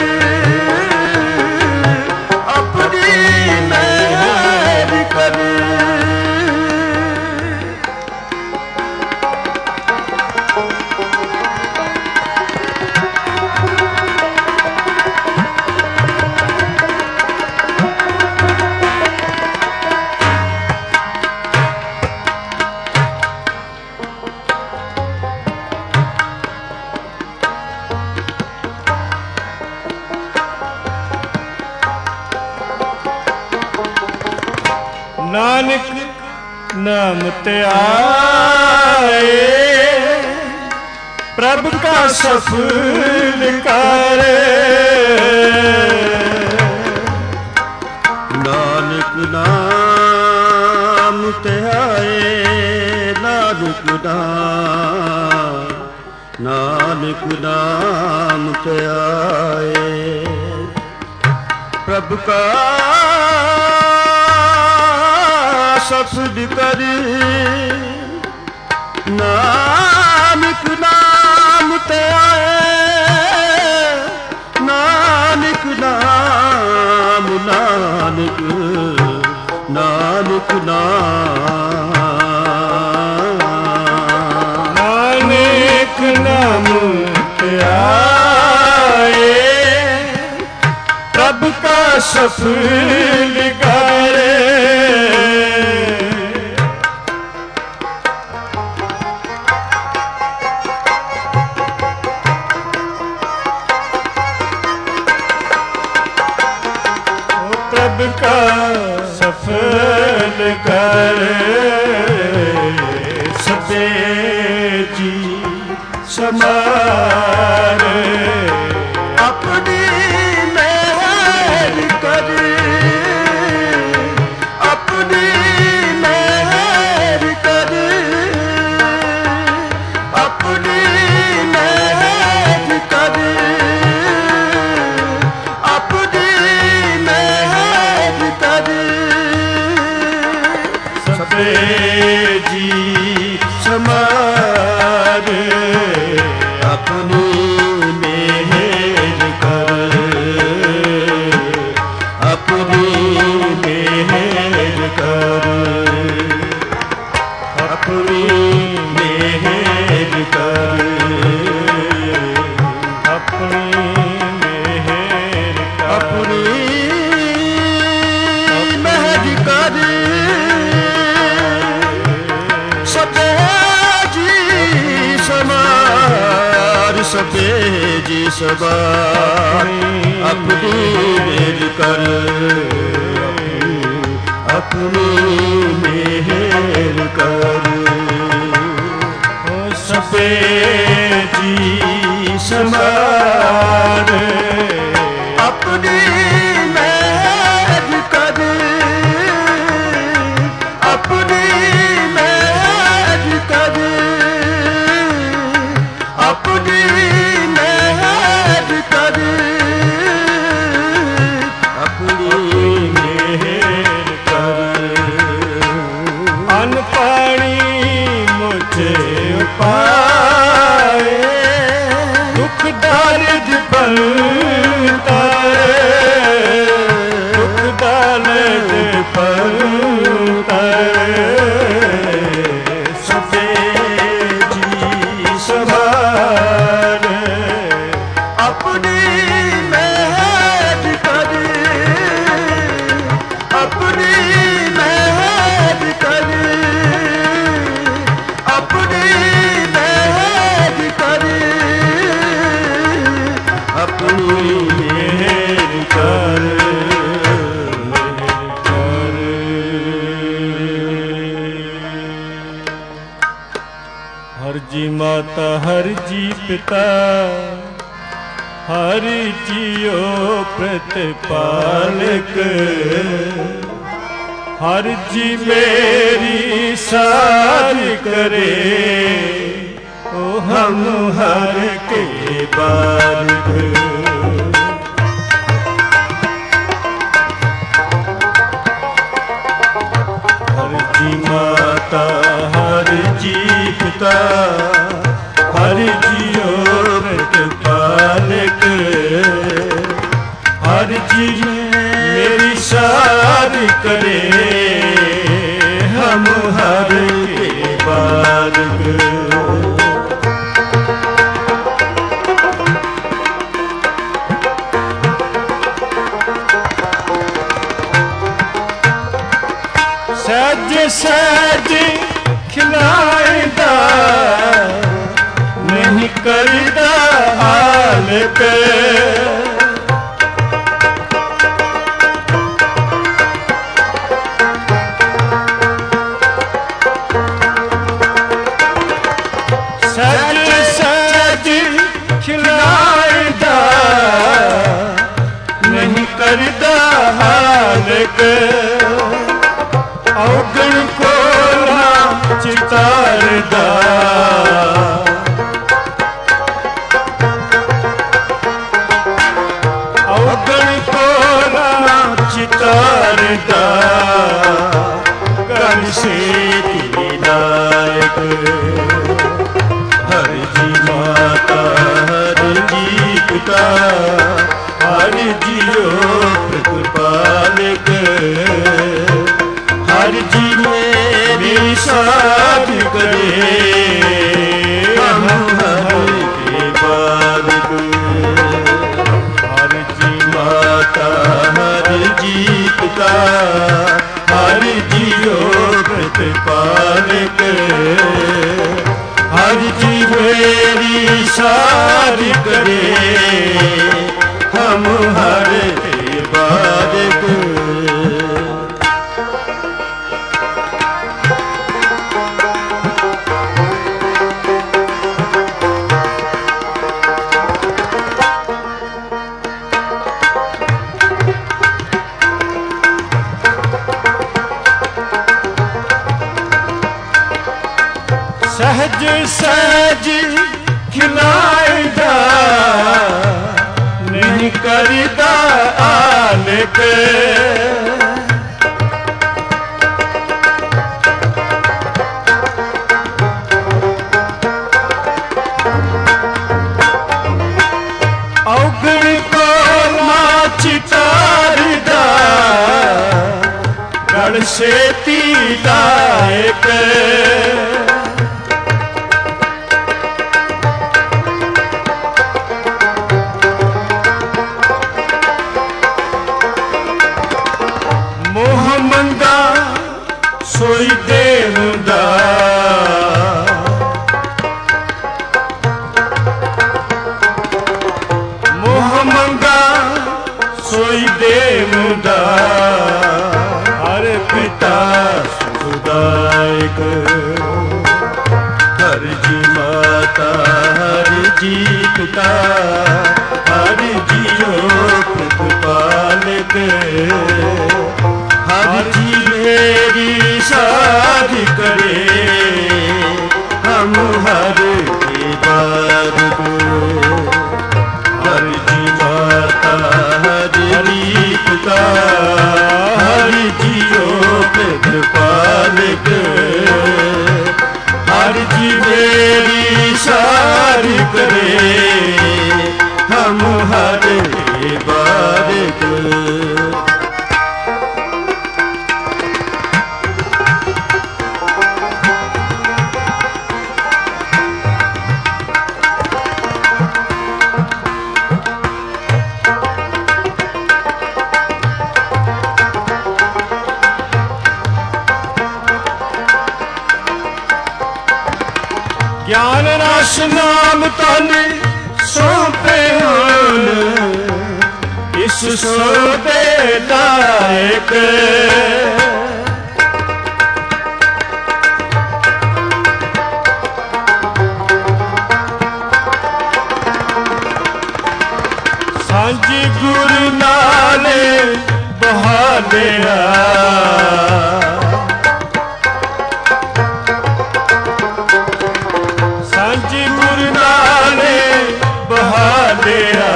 अपनी मेहर कर नानक नाम ते आए प्रभु का सफल करे नानक नाम ते आए नानक नाम ते आए प्रभु का सफल करे नानक नाम ते आए नानक नाम नानक नानक नानक नाम ते आए प्रभु का सफल करे प्रभु का सफल करे सबे जी समारे अपनी मेहर कर अपनी मेहर कर अपनी मेहर कर अपनी मेहर कर सबे जी समारे अपनी मेहर कर अपनी मेहर कर अपनी मेहर कर अपनी मेहर अपनी मेहर कर सबे जी समार सबे जी सवार अपनी मेहर कर अपनी मेहर कर सबे जी समारे अपनी मेहर कर अपनी मेहर कर अपनी मेहर कर निज फल दुख डाले दे फल सभे जी सवार अपनी मेहर कर अपनी मेहर कर अपनी मेहर कर अपनी मेहर कर हर जी माता हर जी पिता हर जियो प्रतिपालक हर जी मेरी सार करे ओ हम हर के बालक हर जी माता हर जी पिता हर जियो प्रतिपालक हर जी मेरी सार करे हम हर के बालक सहज सहज खिलाएगा नहीं करदा हाल पे सहज सहज खिलाएगा नहीं करदा हाल पे औगण कोला चितारदा औगण कोला चितारदा कर से नायक हर जी माता हर जी पिता हर जियो प्रतिपालक हर जी मेरी साथ करे हम हर के बालक हर जी माता हर जी पिता हर जियो प्रतिपालक हर जी मेरी साथ करे हम हर के बालक सहज सहज खिलाएगा नहीं करदा आलक औगण को चितारदा गढ़ से तीदायक सोई देवदा मोह मंगा सोई देवदा हर पिता सुदायक हर जी माता हर जी पिता हर जियो प्रतिपालक हर जी मेरी साध करे हम हर के बालक हर जी माता हर जी पिता हर जियो प्रतिपालक हर जी मेरी साध करे हम हम हर के बारिक। ज्ञान रस नाम ताने सौंपे होन, इस सौदे लायक। सांझी गुरु नाले बहालिया, सांझी गुरु नाले बहालिया,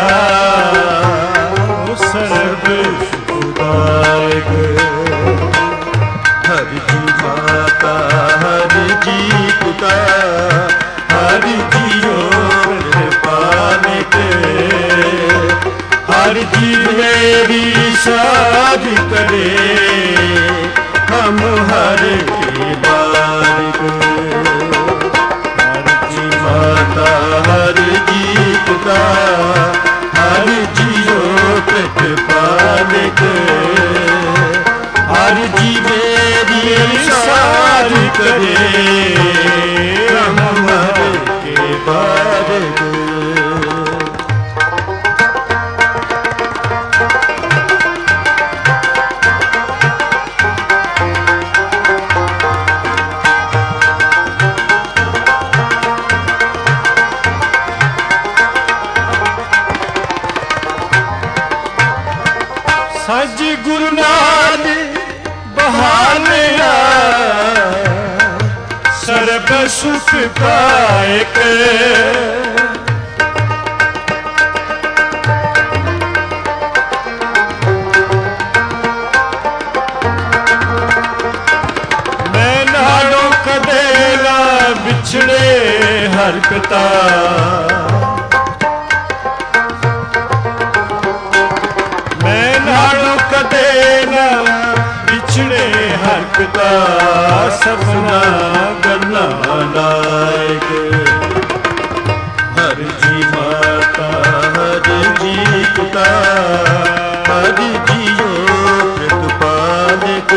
सर्व सुखदायक। हर जी माता हर जी पिता हर जियो पालक। हर जी मेरी साध करे, हम हर के बारिक। हर जी माता हर जी पिता हर जियो प्रतिपालक। हर जी मेरी साध करे, हम हर के बारिक। सांझी गुरु नाले बहालिया, सर्ब सुख पायक। मैं नालों कदे ना बिछड़े हर पिता, कदे न बिछड़े हर पिता, सपना गन्ना लायक। हर जी माता हर जी पिता हर जियो प्रतिपालक।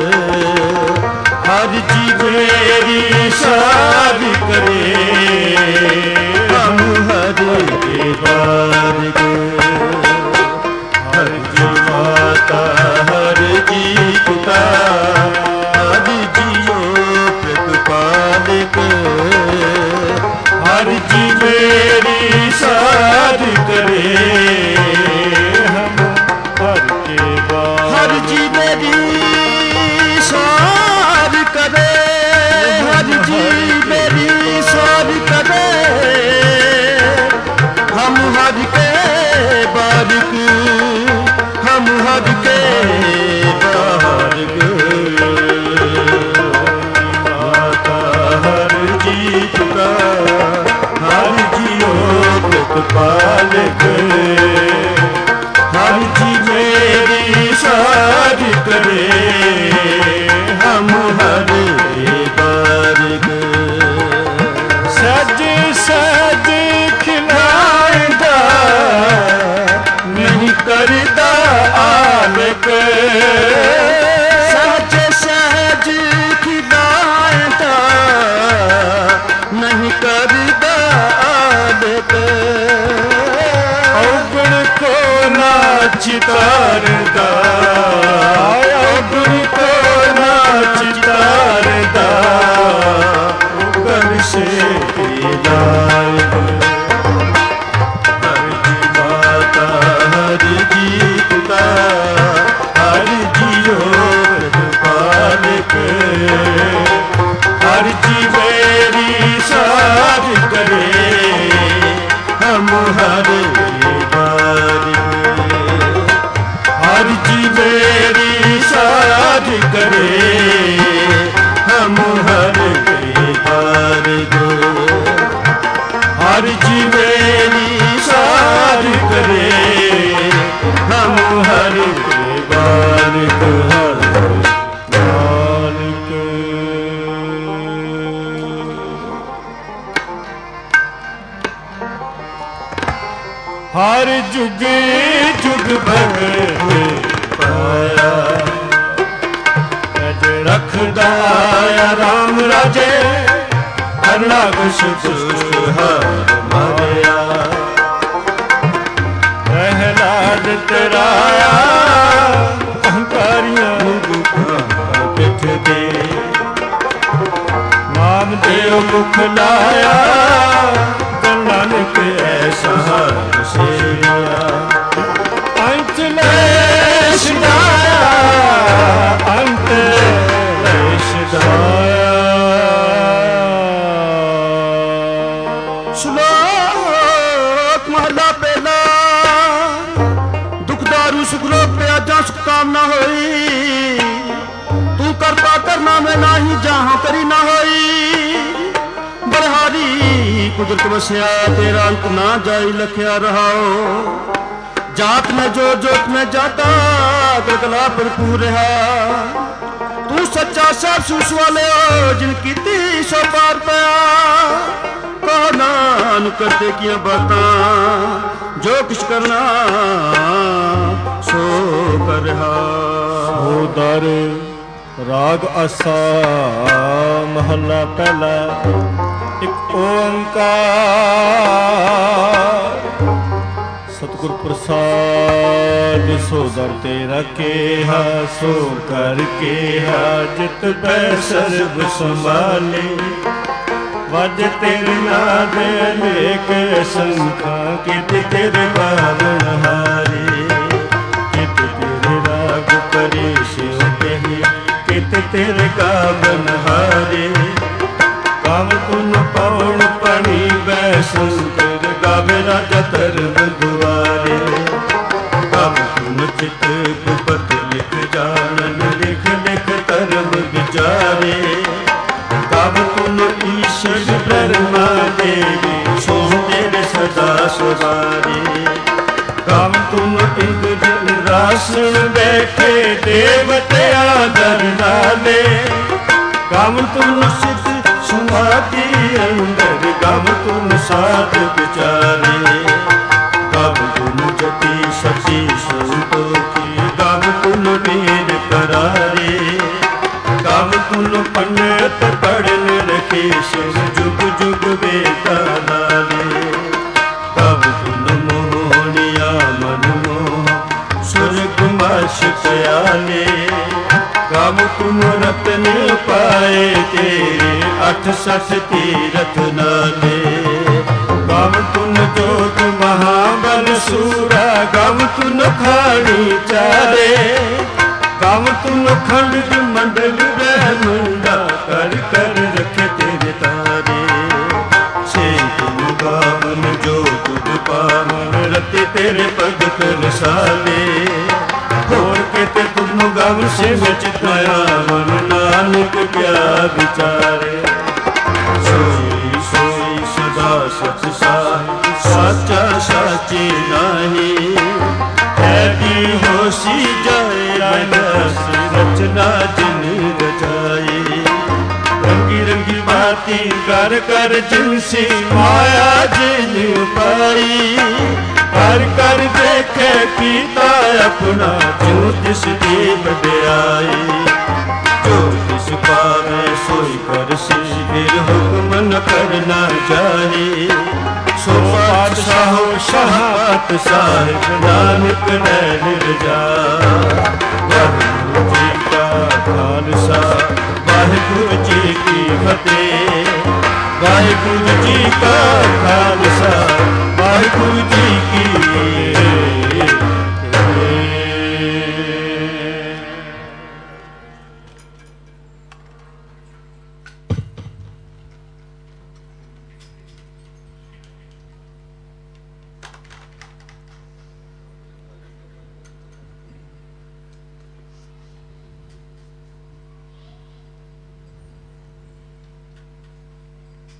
हर जी मेरी साध करे, हम हर के बारिक। हर जी माता हर जी पिता हर जियो प्रतिपालक। हर जी मेरी साध करे, हम हर के बारिक। हर जी मेरी साध करे, हर जी मेरी साध करे, हम हर के बारिक। हम हर के बारिक। माता हर जी पिता हर जियो प्रतिपालक। हर जी मेरी साध करे, हम हर के बारिक। सज सज खिलाएगा, नहीं करदा आलक। सज सहज खिलाएगा, नहीं करदा आलक। औगुण को ना चितारदा, औगुण को ना चितारदा, उगल से लायक। हर जी माता हर जी पिता हर जियो प्रतिपालक। हर जी मेरी साध करे, हम हर के बारिक। हर जी मेरी ਹਰ ਜੁਗ ਜੁਗ ਭਗਤ ਪਾਇਆ। ਅਜ ਰਖਦਾ ਆ ਰਾਮ ਰਾਜੇ ਕਰਨਾ ਕੁਛ ਹਰ ਮਾਰਿਆ। ਪ੍ਰਹਿਲਾਦ ਤਰਾਇਆ ਅਹੰਕਾਰੀਆਂ ਪਿੱਠ ਤੇ ਨਾਮ ਦੇਵ ਮੁਖ ਲਾਇਆ। ਨਾਨਕ ਐਸਾ ਹਰ ਸੇਵਿਆ। ਅੰਤ ਲੈ ਛਡਾਇਆ ਅੰਤ ਲੈ ਛਡਾਇਆ। ਸ਼ਲੋਕ ਮਹਲਾ ਪਹਿਲਾ। ਦੁਖਦਾਰੂ ਸੁਖਰੋਗ ਪਿਆਜਾਂ ਸੁਖ ਕਾਮਨਾ ਹੋਈ। ਤੂੰ ਕਰਤਾ ਕਰਨਾ ਮੈਂ ਨਾਹੀ ਜਹਾਂ ਕਰੀ ਨਾ ਹੋਈ। ਬਲਹਾਰੀ ਕੁਦਰਤ ਵਸਿਆ ਤੇਰਾ ਅੰਤ ਨਾ ਜਾਈ ਲਖਿਆ ਰਹਾਓ। ਜਾਤ ਮੈਂ ਜੋ ਜੋਤ ਮੈਂ ਜਾਤਾ ਕਲਕਲਾ ਭਰਪੂਰ ਰਹਾ। ਤੂੰ ਸੱਚਾ ਸਾਹਿਬ ਸੂਸ ਵਾਲਿਓ ਜਿਨ ਕੀਤੀ ਸੋ ਪਾਰ ਪਿਆ। ਕਹੋ ਨਾਨਕ ਕਰਤੇ ਕੀਆਂ ਬਾਤਾਂ ਜੋ ਕਿਛ ਕਰਨਾ ਸੋ ਕਰ ਰਿਹਾ। ਸੋ ਦਰ ਰਾਗ ਆਸਾ ਮਹੱਲਾ ਪਹਿਲਾ। ਇੱਕ ਓੰਕਾਰ ਸਤਿਗੁਰ ਪ੍ਰਸਾਦ। ਸੋ ਦਰ ਤੇਰਾ ਕੇਹਾ ਸੋ ਕਰ ਕੇਹਾ ਜਿਤ ਬੈ ਸਰਬ ਸੰਭਾਲੇ। ਵਜ ਤੇਰੇ ਨਾਦ ਅਨੇਕ ਸੰਖਾਂ ਕਿਤ ਤੇਰੇ ਬਾਵਨ ਹਾਰੇ। ਕਿਤ ਤੇਰੇ ਰਾਗ ਪਰੇਸ਼ ਕਹੀ ਕਿਤ ਤੇਰੇ ਗਾਵਨ ਹਾਰੇ। ਕਾਮ ਤੁਨ ਪਉਣ ਪਣੀ ਬੈ ਸੰਤਰ ਗਾਵੇ ਰਾਜਾ ਧਰਮ ਦੁਆਰੇ। ਕਾਮ ਤੁਨ ਚਿਤ ਗੁਪਤ ਲਿਖ ਜਾਣਨ ਲਿਖ ਲਿਖ ਧਰਮ ਵਿਚਾਰੇ। ਕਾਮ ਤੁਨ ਈਸ਼ਰ ਬ੍ਰਹਮਾ ਦੇਵੀ ਸੋ ਤੇਰੇ ਸਦਾ ਸਵਾਰੇ। ਕਾਮ ਤੁਨ ਇੰਦਰ ਰਾਸਣ ਬੈਠੇ ਦੇਵਤਿਆਂ ਦਰ ਨਾਲੇ। ਕਾਮ ਤੁਨ ਸਿੱਧ ਸਮਾਧੀ ਅੰਦਰ ਗਮ ਤੁਨ ਸਾਧ ਵਿਚਾਰੇ। ਗਮ ਤੁਨ ਜਤੀ ਸਤੀ ਸੰਤੋਖੀ ਗਮ ਤੁਨ ਨੀਰ ਕਰਾਰੇ। ਗਮ ਤੁਨ ਪੰਡਤ ਪੜਨ ਰਖੇਸ਼ ਜੁਗ ਜੁਗ ਵੇਦਾ ਨਾਲੇ। ਗਮ ਤੁਨ ਮੋਹਣਿਆ ਮਨ ਮੋਹ ਸੁਰਗ ਮਸ਼ ਪਿਆਲੇ। ਗਮ ਤੁਨ ਰਤਨ ਪਾਏ ਤੇਰੇ 68 ਤੀਰਥ ਨਾਲੇ। ਗਮ ਤੁਨ ਜੋਤ ਮਹਾਬਲ ਸੂਰਾ ਗਮ ਤੁਨ ਖਾਣੀ ਚਾਰੇ। ਗਮ ਤੁਨ ਖੰਡ ਮੰਡਲ ਬ੍ਰਹਮੰਡਾ ਕਰ ਕਰ ਰਖੇ ਤੇਰੇ ਤਾਰੇ। ਸੇ ਤੁਨ ਗਾਵਨ ਜੋ ਤੁਧ ਪਾਵਨ ਰਤੇ ਤੇਰੇ ਭਗਤ ਰਸਾਲੇ। ਹੋਰ ਕਿਤੇ ਤੁਧਨੂੰ ਗਮ ਸੇ ਵਿਚਿਤਾਇਆ ਮਨ ਨਾਨਕ ਕਿਆ ਵਿਚਾਰੇ। ਸੋਈ ਸੋਈ ਸਦਾ ਸਚ ਸਾਹਿਬ ਸਾਚਾ ਸਾਚੀ ਨਾਹੀ। ਐਦੀ ਹੋਸੀ ਜਾਏ ਰਸ ਰਚਨਾ ਜਿਨ ਰਚਾਈ। ਰੰਗੀ ਰੰਗੀ ਬਾਤੀ ਕਰ ਕਰ ਜਿਨਸੀ ਮਾਇਆ ਜਿਨ ਪਾਈ। ਕਰ ਕਰ ਦੇਖੇ ਕੀਤਾ ਆਪਣਾ ਜੋ ਤਿਸ ਦੀ ਵਡਿਆਈ। ਜੋ ਤਿਸ ਪਾਵੇ ਸੋਈ ਕਰਸੀ ਫਿਰ ਹੁਕਮ ਨ ਕਰਨਾ ਚਾਹੀ। ਸੋ ਪਾਤਸ਼ਾਹੋ ਸ਼ਾਹਤ ਸਾਹਿਬ ਨਾਨਕ ਲੈ ਨਿਰਜਾ। ਵਾਹਿਗੁਰੂ ਜੀ ਕਾ ਖਾਲਸਾ ਵਾਹਿਗੁਰੂ ਜੀ ਕੀ ਫਤਿਹ। ਵਾਹਿਗੁਰੂ ਜੀ ਕਾ ਖਾਲਸਾ